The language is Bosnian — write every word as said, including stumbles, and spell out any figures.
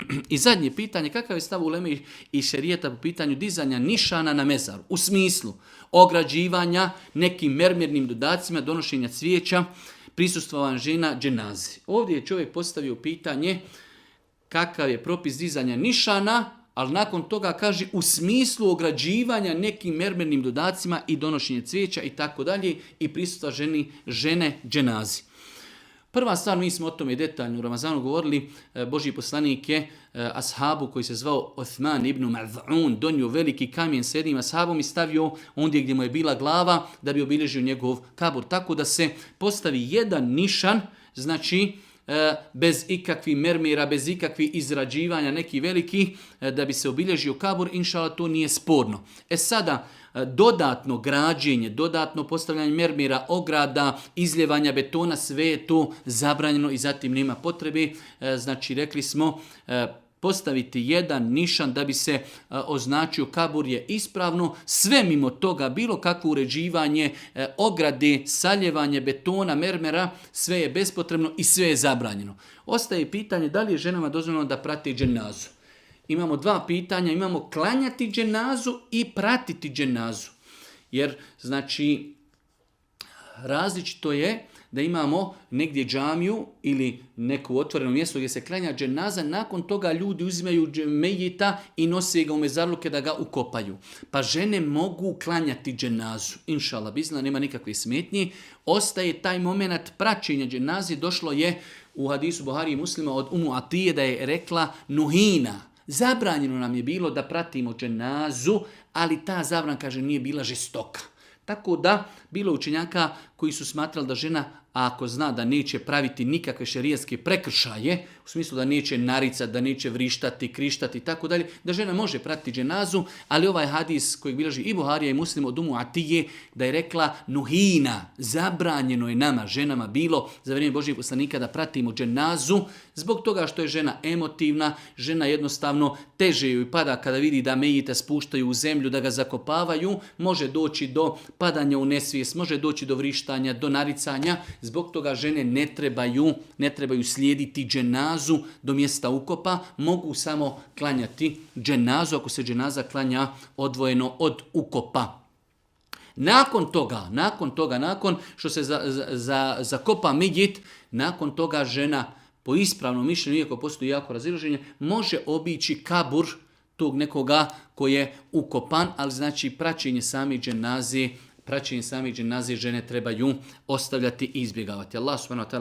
I zadnje pitanje, kakav je stav uleme i šerijata po pitanju dizanja nišana na mezaru? U smislu ograđivanja nekim mermirnim dodacima, donošenja cvijeća, prisustvovanja žena dženazi. Ovdje je čovjek postavio pitanje kakav je propis dizanja nišana, ali nakon toga kaže u smislu ograđivanja nekim mermernim dodacima i donošenje cvijeća i tako dalje i prisustva ženi, žene dženazi. Prva stvar, mi smo o tome detaljno u Ramazanu govorili, Božji poslanik je ashabu koji se zvao Othman ibn Maz'un donio veliki kamen s jednim ashabom i stavio ondje gdje mu je bila glava da bi obilježio njegov kabur. Tako da se postavi jedan nišan, znači bez ikakvih mermera, bez ikakvih izrađivanja, neki veliki, da bi se obilježio kabur, inšala to nije sporno. E sada, dodatno građenje, dodatno postavljanje mermera, ograda, izljevanja betona, sve je to zabranjeno i zatim nema potrebe. Znači, rekli smo, postaviti jedan nišan da bi se označio kabur je ispravno. Sve mimo toga, bilo kakvo uređivanje, ograde, saljevanje betona, mermera, sve je bespotrebno i sve je zabranjeno. Ostaje pitanje da li je ženama dozvoljeno da prati dženazu. Imamo dva pitanja, imamo klanjati dženazu i pratiti dženazu. Jer, znači, različito je da imamo negdje džamiju ili neko otvoreno mjesto gdje se klanja dženaza, nakon toga ljudi uzimaju mejita i nose ga u mezarluke da ga ukopaju. Pa žene mogu klanjati dženazu. Inšala bizna, nema nikakve smetnje. Ostaje taj moment praćenja dženazi. Došlo je u hadisu Buhari i Muslima od Umu Atije da je rekla nuhina. Zabranjeno nam je bilo da pratimo dženazu, ali ta zabran, kaže, nije bila žestoka. Tako da, bilo učenjaka koji su smatrali da žena, ako zna da neće praviti nikakve šerijatske prekršaje, u smislu da neće naricati, da neće vrištati, krištati i tako dalje, da žena može pratiti dženazu, ali ovaj hadis koji bilježi i Buharija i Muslim od Umu Atije, da je rekla nuhina, zabranjeno je nama, ženama, bilo za vrijeme Božjeg poslanika da pratimo dženazu, zbog toga što je žena emotivna, žena jednostavno teže joj pada kada vidi da mejite spuštaju u zemlju, da ga zakopavaju, može doći do padanja u nesvijest, može doći do vrištanja, do naricanja. Zbog toga žene ne trebaju, ne trebaju slijediti dženazu do mjesta ukopa, mogu samo klanjati dženazu ako se dženaza klanja odvojeno od ukopa. Nakon toga, nakon toga, nakon što se za, za, za, zakopa mejit, nakon toga žena po ispravnom mišljenju, iako postoji jako razilaženje, može obići kabur tog nekoga koji je ukopan, ali znači praćenje same dženaze, praćenje same dženaze žene trebaju ostavljati i izbjegavati. Allah subhanahu wa ta'ala